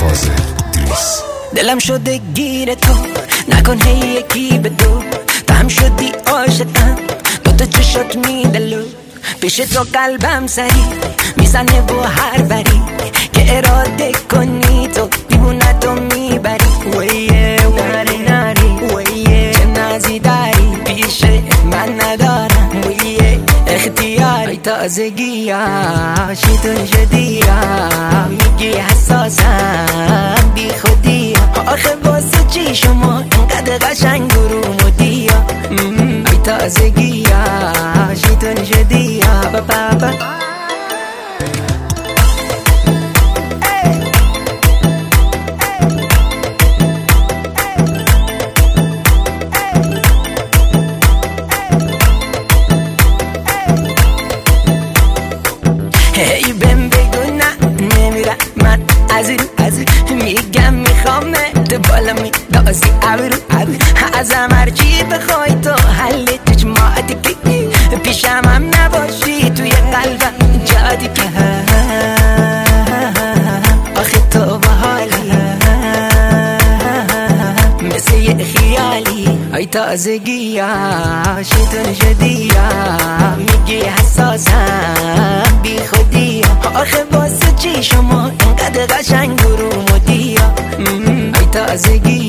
فاضل دریس. دلم شده گیر تو، نکن هی یکی به دو، تو هم شدی عاشقم، دوتا چشات میدلو، پیش تو قلبم سری میزنه و هر بری که اراده کنی تو دیوونتو میبری. ویه نری نری ویه چه نازی داری پیش من ندارم، ویه اختیاری تازگی عاشقتون شدی، میگی حساسم بی خودی، آخه واسه چی شما اینقدر قشنگ و دیا، ای تازگی عاشقتون شدی بابا. هی بهم بگو نه نمیرم من از این میگم میخوام تو بالا میدازی ابرو ازم هرچی بخوای تو حل تجمعاتی که پیشم هم نباشی توی قلبم جادی که آخه تو باحالی مثل یه خیالی، ای تازگی عاشقتون شدی، میگی حساسم بی خودی، آخه واسه چی شما اینقدر قشنگ و دیا، ای تازگی